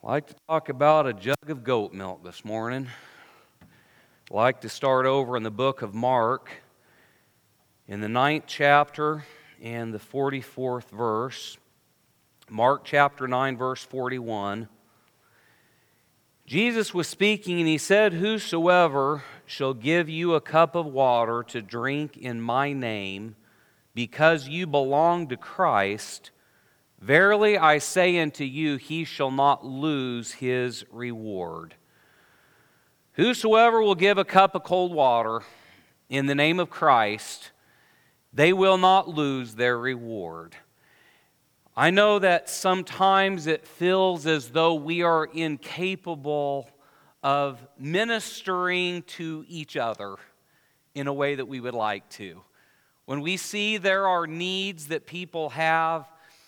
I'd like to talk about a jug of goat milk this morning. I'd like to start over in the book of Mark, in the 9th chapter and the 44th verse. Mark chapter 9, verse 41. Jesus was speaking, and he said, "Whosoever shall give you a cup of water to drink in my name, because you belong to Christ, verily I say unto you, he shall not lose his reward. Whosoever will give a cup of cold water in the name of Christ, they will not lose their reward." I know that sometimes it feels as though we are incapable of ministering to each other in a way that we would like to. When we see there are needs that people have,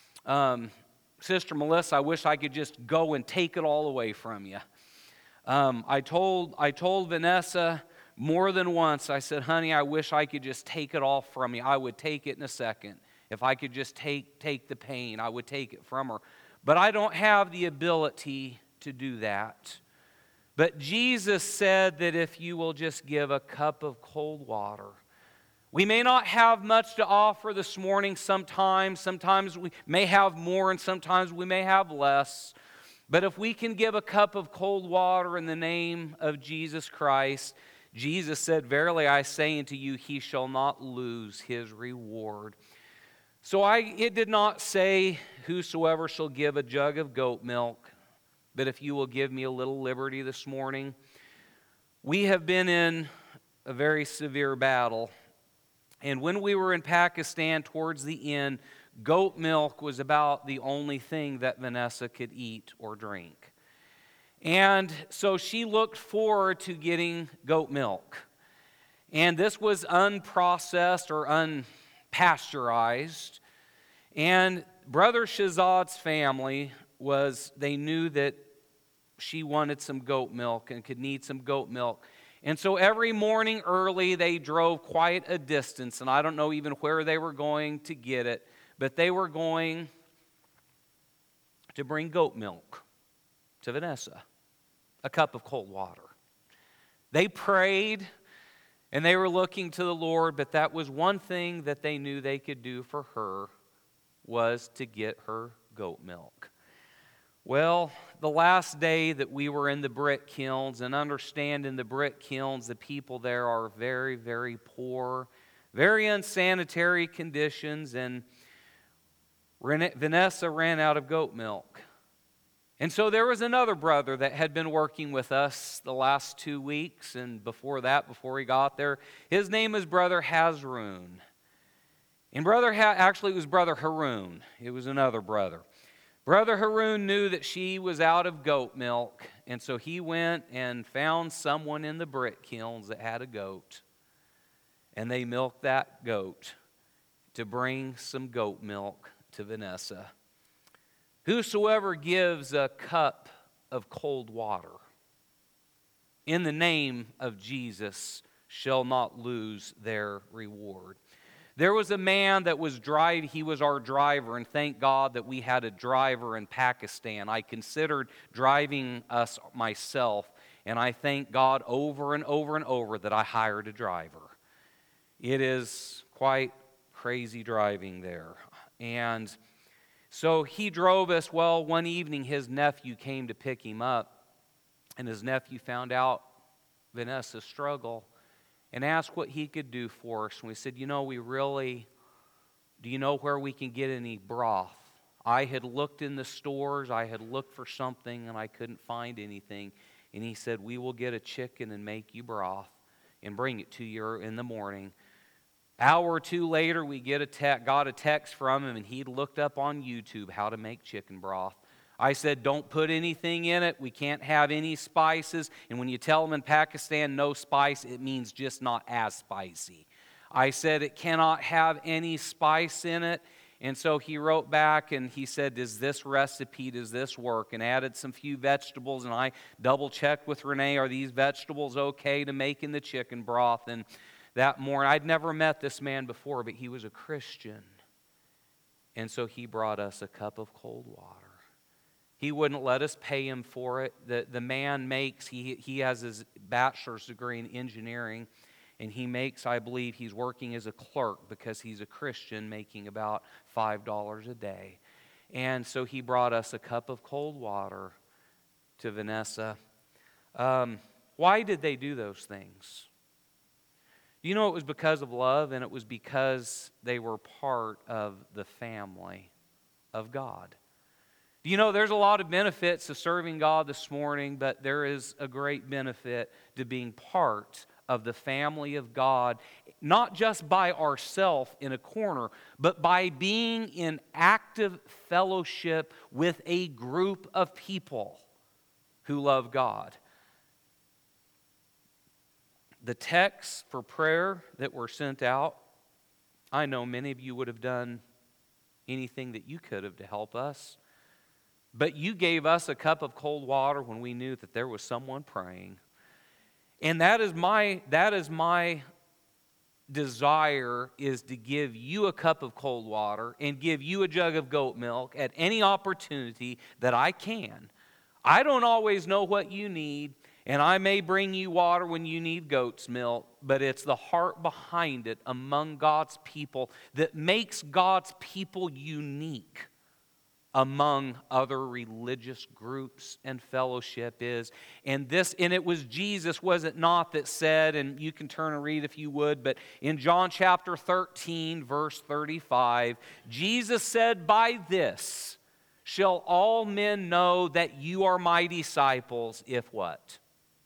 Sister Melissa, I wish I could just go and take it all away from you. I told Vanessa more than once, I said, "Honey, I wish I could just take it all from you. I would take it in a second. If I could just take the pain, I would take it from her." But I don't have the ability to do that. But Jesus said that if you will just give a cup of cold water, we may not have much to offer this morning sometimes. Sometimes we may have more and sometimes we may have less. But if we can give a cup of cold water in the name of Jesus Christ, Jesus said, "Verily I say unto you, he shall not lose his reward." So it did not say, "Whosoever shall give a jug of goat milk," but if you will give me a little liberty this morning. We have been in a very severe battle. And when we were in Pakistan towards the end, goat milk was about the only thing that Vanessa could eat or drink. And so she looked forward to getting goat milk. And this was unprocessed or unpasteurized. And Brother Shahzad's family they knew that she wanted some goat milk and could need some goat milk. And so every morning early, they drove quite a distance, and I don't know even where they were going to get it, but they were going to bring goat milk to Vanessa, a cup of cold water. They prayed, and they were looking to the Lord, but that was one thing that they knew they could do for her, was to get her goat milk. Well, the last day that we were in the brick kilns, and understand in the brick kilns, the people there are very, very poor, very unsanitary conditions, and Vanessa ran out of goat milk. And so there was another brother that had been working with us the last 2 weeks, and before that, before he got there, his name is Brother Hazroon. And actually it was Brother Haroon. It was another brother. Brother Haroon knew that she was out of goat milk, and so he went and found someone in the brick kilns that had a goat, and they milked that goat to bring some goat milk to Vanessa. Whosoever gives a cup of cold water in the name of Jesus shall not lose their reward. There was a man that was driving, he was our driver, and thank God that we had a driver in Pakistan. I considered driving us myself, and I thank God over and over and over that I hired a driver. It is quite crazy driving there. And so he drove us. Well, one evening his nephew came to pick him up, and his nephew found out Vanessa's struggle and asked what he could do for us. And we said, do you know where we can get any broth? I had looked in the stores, I had looked for something, and I couldn't find anything. And he said, we will get a chicken and make you broth and bring it to you in the morning. Hour or two later, we got a text from him, and he'd looked up on YouTube how to make chicken broth. I said, don't put anything in it. We can't have any spices. And when you tell them in Pakistan no spice, it means just not as spicy. I said it cannot have any spice in it. And so he wrote back and he said, does this work? And added some few vegetables. And I double-checked with Renee, are these vegetables okay to make in the chicken broth? And that morning, I'd never met this man before, but he was a Christian. And so he brought us a cup of cold water. He wouldn't let us pay him for it. The man makes, he has his bachelor's degree in engineering, and he makes, I believe, he's working as a clerk because he's a Christian, making about $5 a day. And so he brought us a cup of cold water to Vanessa. Why did they do those things? You know, it was because of love, and it was because they were part of the family of God. You know, there's a lot of benefits to serving God this morning, but there is a great benefit to being part of the family of God, not just by ourselves in a corner, but by being in active fellowship with a group of people who love God. The texts for prayer that were sent out, I know many of you would have done anything that you could have to help us. But you gave us a cup of cold water when we knew that there was someone praying. And that is my desire, is to give you a cup of cold water and give you a jug of goat milk at any opportunity that I can. I don't always know what you need, and I may bring you water when you need goat's milk, but it's the heart behind it among God's people that makes God's people unique among other religious groups and fellowship is. And it was Jesus, was it not, that said, and you can turn and read if you would, but in John chapter 13, verse 35, Jesus said, "By this shall all men know that you are my disciples, if" what?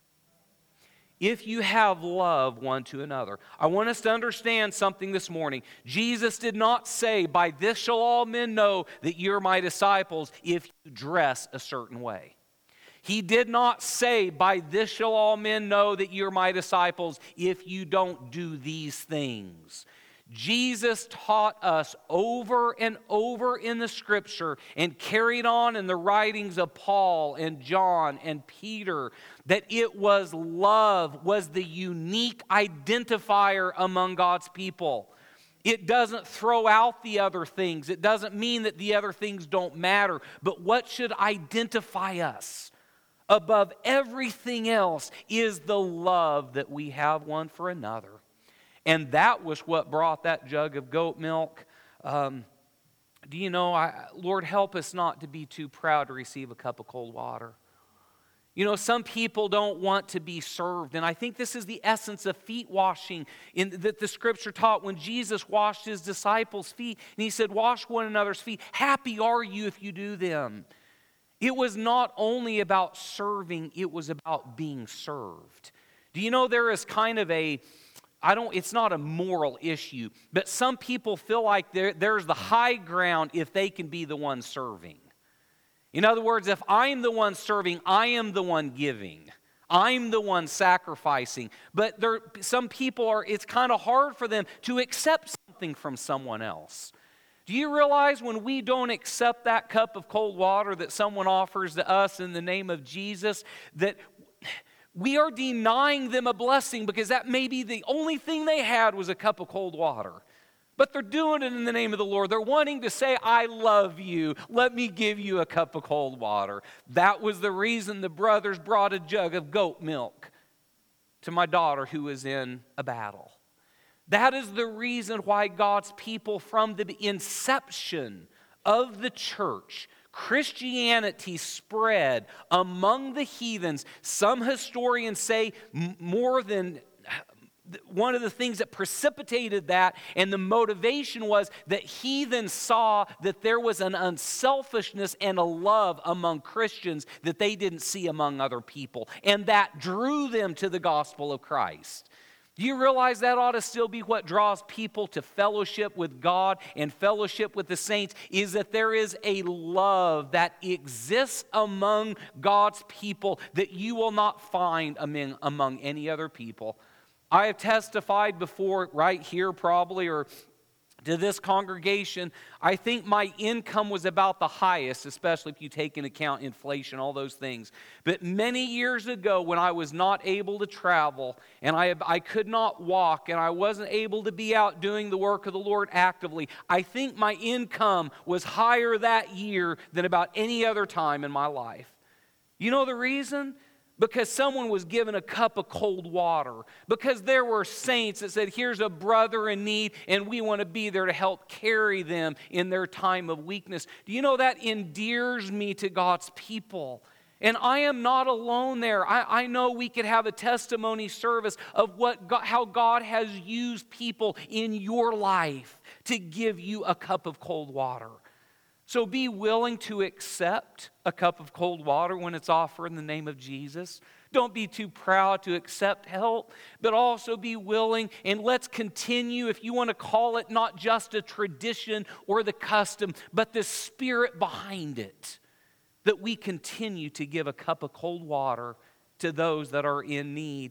"If you have love one to another." I want us to understand something this morning. Jesus did not say, "By this shall all men know that you're my disciples," if you dress a certain way. He did not say, "By this shall all men know that you're my disciples," if you don't do these things. Jesus taught us over and over in the Scripture, and carried on in the writings of Paul and John and Peter, that it was love was the unique identifier among God's people. It doesn't throw out the other things. It doesn't mean that the other things don't matter. But what should identify us above everything else is the love that we have one for another. And that was what brought that jug of goat milk. Do you know, Lord, help us not to be too proud to receive a cup of cold water. You know, some people don't want to be served. And I think this is the essence of feet washing that the Scripture taught when Jesus washed his disciples' feet. And he said, "Wash one another's feet. Happy are you if you do them." It was not only about serving, it was about being served. Do you know there is kind of it's not a moral issue, but some people feel like there's the high ground if they can be the one serving. In other words, if I'm the one serving, I am the one giving. I'm the one sacrificing. But some people it's kind of hard for them to accept something from someone else. Do you realize when we don't accept that cup of cold water that someone offers to us in the name of Jesus, that we are denying them a blessing, because that may be the only thing they had was a cup of cold water. But they're doing it in the name of the Lord. They're wanting to say, "I love you. Let me give you a cup of cold water." That was the reason the brothers brought a jug of goat milk to my daughter who was in a battle. That is the reason why God's people, from the inception of the church, Christianity spread among the heathens. Some historians say more than one of the things that precipitated that, and the motivation was that heathens saw that there was an unselfishness and a love among Christians that they didn't see among other people, and that drew them to the gospel of Christ. Do you realize that ought to still be what draws people to fellowship with God and fellowship with the saints, is that there is a love that exists among God's people that you will not find among any other people. I have testified before, right here probably, or to this congregation, I think my income was about the highest, especially if you take into account inflation, all those things. But many years ago, when I was not able to travel and I could not walk and I wasn't able to be out doing the work of the Lord actively, I think my income was higher that year than about any other time in my life. You know the reason? Because someone was given a cup of cold water. Because there were saints that said, here's a brother in need, and we want to be there to help carry them in their time of weakness. Do you know that endears me to God's people? And I am not alone there. I know we could have a testimony service of how God has used people in your life to give you a cup of cold water. So be willing to accept a cup of cold water when it's offered in the name of Jesus. Don't be too proud to accept help, but also be willing, and let's continue, if you want to call it not just a tradition or the custom, but the spirit behind it, that we continue to give a cup of cold water to those that are in need.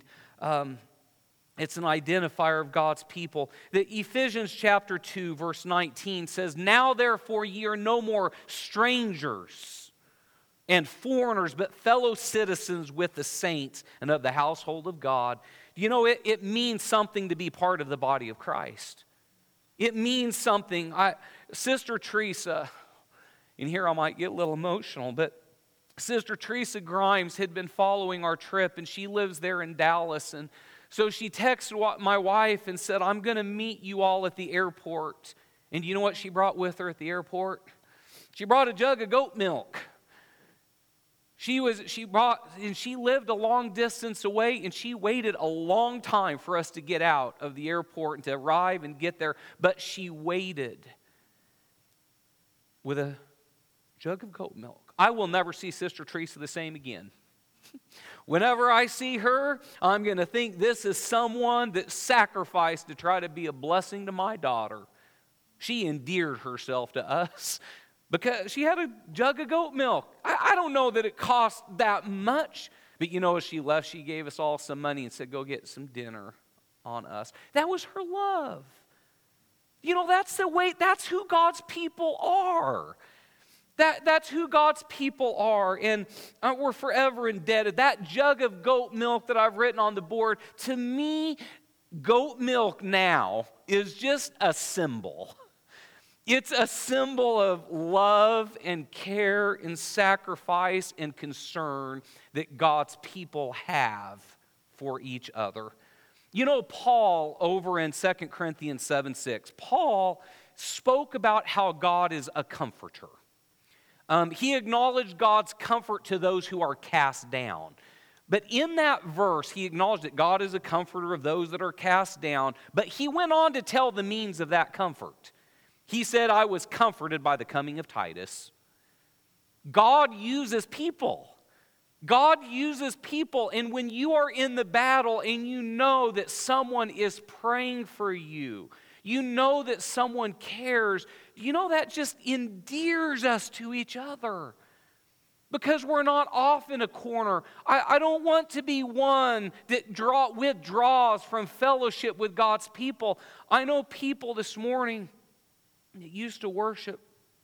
It's an identifier of God's people. The Ephesians chapter 2, verse 19 says, now therefore ye are no more strangers and foreigners, but fellow citizens with the saints and of the household of God. You know, it means something to be part of the body of Christ. It means something. Sister Teresa, and here I might get a little emotional, but Sister Teresa Grimes had been following our trip, and she lives there in Dallas, and so she texted my wife and said, I'm going to meet you all at the airport. And you know what she brought with her at the airport? She brought a jug of goat milk. She lived a long distance away, and she waited a long time for us to get out of the airport and to arrive and get there. But she waited with a jug of goat milk. I will never see Sister Teresa the same again. Whenever I see her, I'm going to think this is someone that sacrificed to try to be a blessing to my daughter. She endeared herself to us because she had a jug of goat milk. I don't know that it cost that much, but you know, as she left, she gave us all some money and said, go get some dinner on us. That was her love. You know, that's who God's people are. That's who God's people are, and we're forever indebted. That jug of goat milk that I've written on the board, to me, goat milk now is just a symbol. It's a symbol of love and care and sacrifice and concern that God's people have for each other. You know, Paul, over in 2 Corinthians 7:6, Paul spoke about how God is a comforter. He acknowledged God's comfort to those who are cast down. But in that verse, he acknowledged that God is a comforter of those that are cast down. But he went on to tell the means of that comfort. He said, I was comforted by the coming of Titus. God uses people. God uses people. And when you are in the battle and you know that someone is praying for you, you know that someone cares, you know that just endears us to each other. Because we're not off in a corner. I don't want to be one that withdraws from fellowship with God's people. I know people this morning that used to worship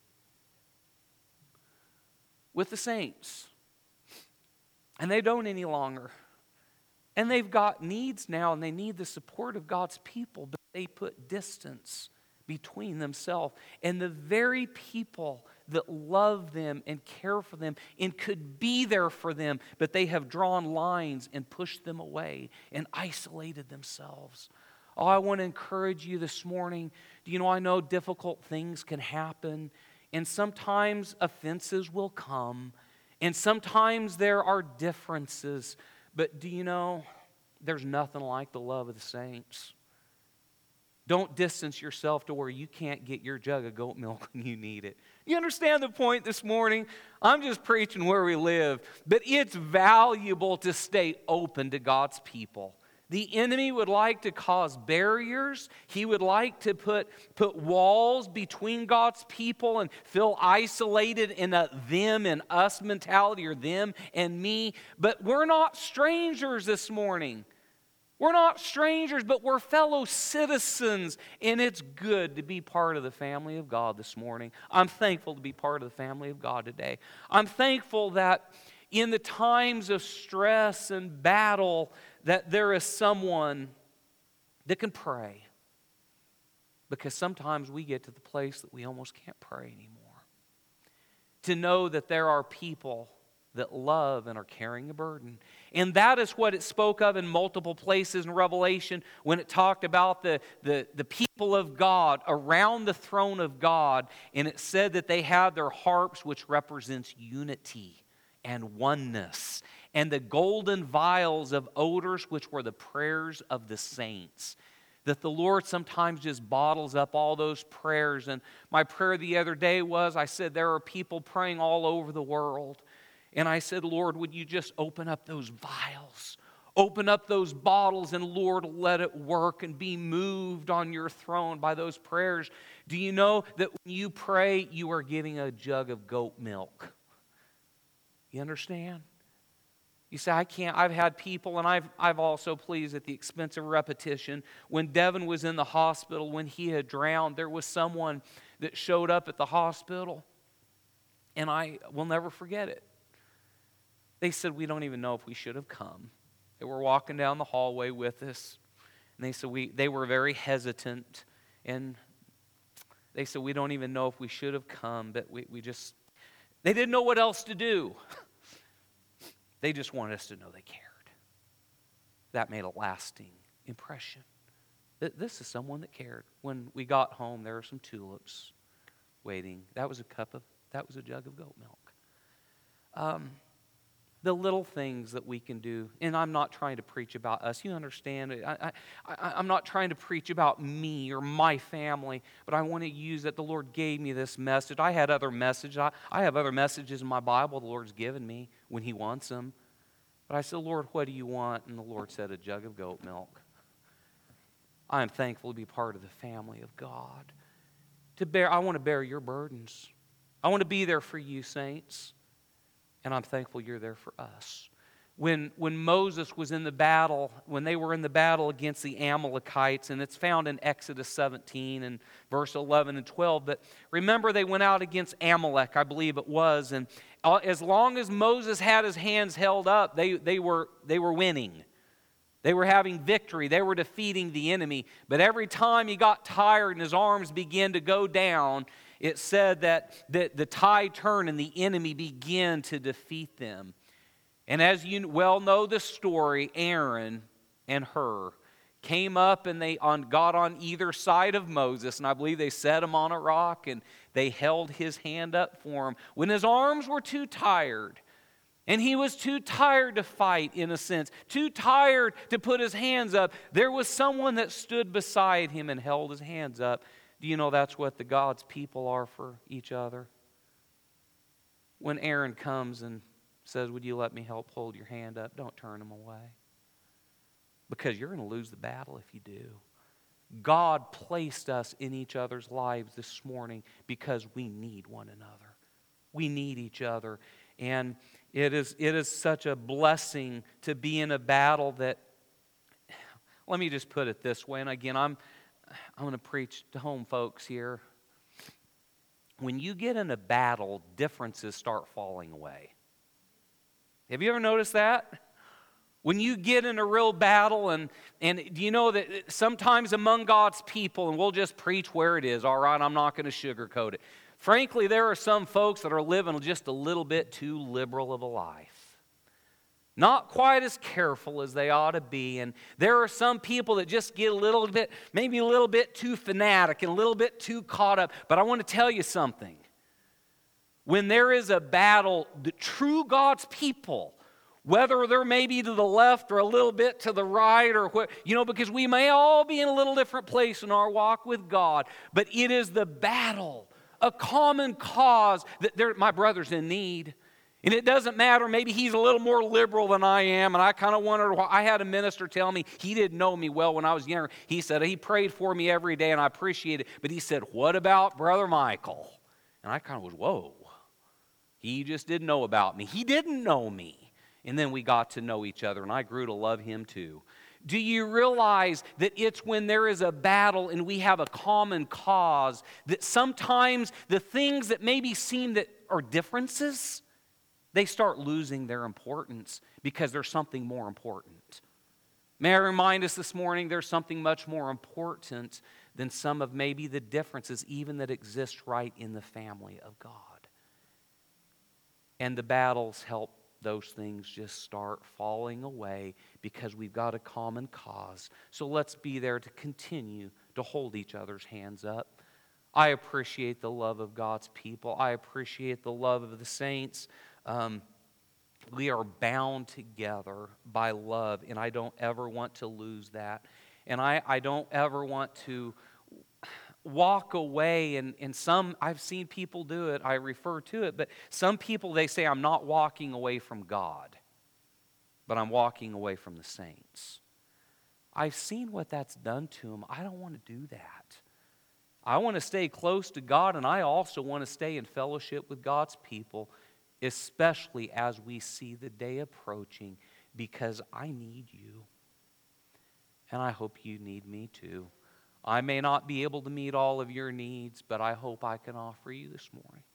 with the saints, and they don't any longer. And they've got needs now, and they need the support of God's people, but they put distance between themselves and the very people that love them and care for them and could be there for them, but they have drawn lines and pushed them away and isolated themselves. Oh, I want to encourage you this morning. You know, I know difficult things can happen, and sometimes offenses will come, and sometimes there are differences. But do you know, there's nothing like the love of the saints. Don't distance yourself to where you can't get your jug of goat milk when you need it. You understand the point this morning? I'm just preaching where we live. But it's valuable to stay open to God's people. The enemy would like to cause barriers. He would like to put walls between God's people and feel isolated in a them and us mentality, or them and me. But we're not strangers this morning. We're not strangers, but we're fellow citizens, and it's good to be part of the family of God this morning. I'm thankful to be part of the family of God today. I'm thankful that in the times of stress and battle, that there is someone that can pray. Because sometimes we get to the place that we almost can't pray anymore. To know that there are people that love and are carrying a burden. And that is what it spoke of in multiple places in Revelation when it talked about the people of God around the throne of God. And it said that they had their harps, which represents unity and oneness. And the golden vials of odors, which were the prayers of the saints. That the Lord sometimes just bottles up all those prayers. And my prayer the other day was, I said, there are people praying all over the world. And I said, Lord, would you just open up those vials? Open up those bottles, and Lord, let it work and be moved on your throne by those prayers. Do you know that when you pray, you are giving a jug of goat milk? You understand? You say, I can't. I've had people, and I've also, pleased at the expense of repetition, when Devin was in the hospital, when he had drowned, there was someone that showed up at the hospital, and I will never forget it. They said, we don't even know if we should have come. They were walking down the hallway with us, and they said they were very hesitant, and they said, we don't even know if we should have come, but they didn't know what else to do. They just wanted us to know they cared. That made a lasting impression. This is someone that cared. When we got home, there were some tulips waiting. That was a jug of goat milk. The little things that we can do, and I'm not trying to preach about us. You understand? I'm not trying to preach about me or my family, but I want to use that the Lord gave me this message. I had other messages. I have other messages in my Bible the Lord's given me when He wants them. But I said, Lord, what do you want? And the Lord said, a jug of goat milk. I am thankful to be part of the family of God. I want to bear your burdens. I want to be there for you, saints. And I'm thankful you're there for us. When Moses was in the battle, when they were in the battle against the Amalekites, and it's found in Exodus 17 and verse 11 and 12, but remember they went out against Amalek, I believe it was, and as long as Moses had his hands held up, they were winning. They were having victory. They were defeating the enemy. But every time he got tired and his arms began to go down, it said that the tide turned and the enemy began to defeat them. And as you well know the story, Aaron and Hur came up and they got on either side of Moses, and I believe they set him on a rock and they held his hand up for him. When his arms were too tired, and he was too tired to fight, in a sense, too tired to put his hands up, there was someone that stood beside him and held his hands up. Do you know that's what the God's people are for each other? When Aaron comes and says, would you let me help hold your hand up? Don't turn him away. Because you're going to lose the battle if you do. God placed us in each other's lives this morning because we need one another. We need each other. And it is such a blessing to be in a battle that, let me just put it this way, and again, I'm going to preach to home folks here. When you get in a battle, differences start falling away. Have you ever noticed that? When you get in a real battle, and do you know that sometimes among God's people, and we'll just preach where it is, all right, I'm not going to sugarcoat it. Frankly, there are some folks that are living just a little bit too liberal of a life. Not quite as careful as they ought to be. And there are some people that just get a little bit, maybe a little bit too fanatic and a little bit too caught up. But I want to tell you something. When there is a battle, the true God's people, whether they're maybe to the left or a little bit to the right, or what, because we may all be in a little different place in our walk with God, but it is the battle, a common cause that my brother's in need. And it doesn't matter, maybe he's a little more liberal than I am, and I kind of wondered why. I had a minister tell me, he didn't know me well when I was younger. He said he prayed for me every day, and I appreciate it. But he said, what about Brother Michael? And I kind of was, whoa. He just didn't know about me. He didn't know me. And then we got to know each other, and I grew to love him too. Do you realize that it's when there is a battle and we have a common cause that sometimes the things that maybe seem that are differences, they start losing their importance because there's something more important. May I remind us this morning there's something much more important than some of maybe the differences even that exist right in the family of God. And the battles help those things just start falling away because we've got a common cause. So let's be there to continue to hold each other's hands up. I appreciate the love of God's people. I appreciate the love of the saints. We are bound together by love, and I don't ever want to lose that. And I don't ever want to walk away, and some, I've seen people do it, I refer to it, but some people, they say, I'm not walking away from God, but I'm walking away from the saints. I've seen what that's done to them. I don't want to do that. I want to stay close to God, and I also want to stay in fellowship with God's people, especially as we see the day approaching, because I need you, and I hope you need me too. I may not be able to meet all of your needs, but I hope I can offer you this morning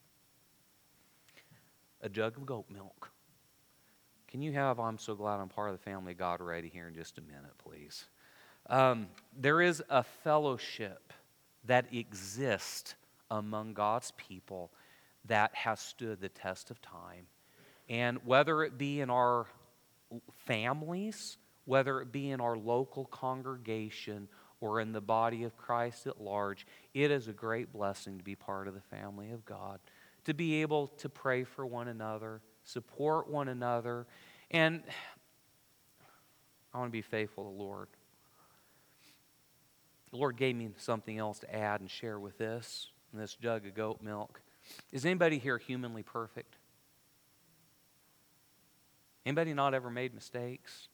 a jug of goat milk. Can you have I'm so glad I'm part of the family of God ready here in just a minute, please? There is a fellowship that exists among God's people that has stood the test of time. And whether it be in our families, whether it be in our local congregation, or in the body of Christ at large, it is a great blessing to be part of the family of God, to be able to pray for one another, support one another, and I want to be faithful to the Lord. The Lord gave me something else to add and share with this jug of goat milk. Is anybody here humanly perfect? Anybody not ever made mistakes?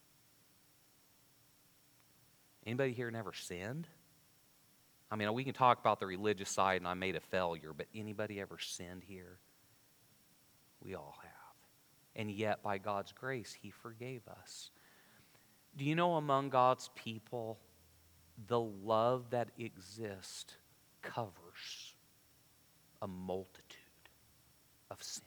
Anybody here never sinned? I mean, we can talk about the religious side and I made a failure, but anybody ever sinned here? We all have. And yet, by God's grace, He forgave us. Do you know among God's people, the love that exists covers a multitude of sin?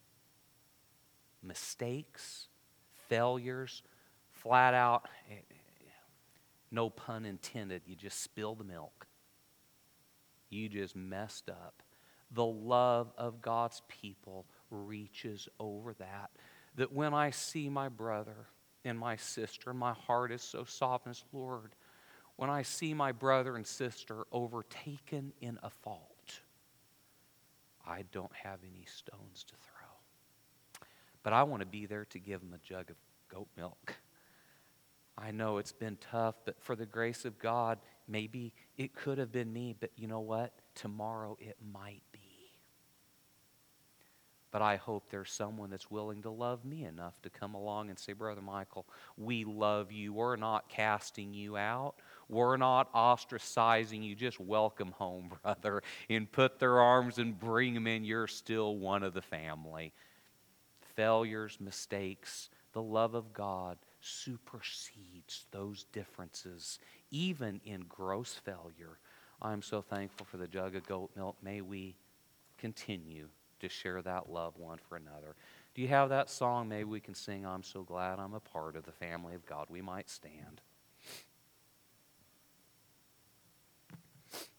Mistakes, failures, flat out, no pun intended, you just spilled the milk. You just messed up. The love of God's people reaches over that. That when I see my brother and my sister, my heart is so soft and says, Lord, when I see my brother and sister overtaken in a fault, I don't have any stones to throw. But I want to be there to give them a jug of goat milk. I know it's been tough, but for the grace of God, maybe it could have been me, but you know what? Tomorrow it might be. But I hope there's someone that's willing to love me enough to come along and say, Brother Michael, we love you. We're not casting you out. We're not ostracizing you. Just welcome home, brother, and put their arms and bring them in. You're still one of the family. Failures, mistakes, the love of God supersedes those differences, even in gross failure. I'm so thankful for the jug of goat milk. May we continue to share that love one for another. Do you have that song? Maybe we can sing, I'm so glad I'm a part of the family of God. We might stand.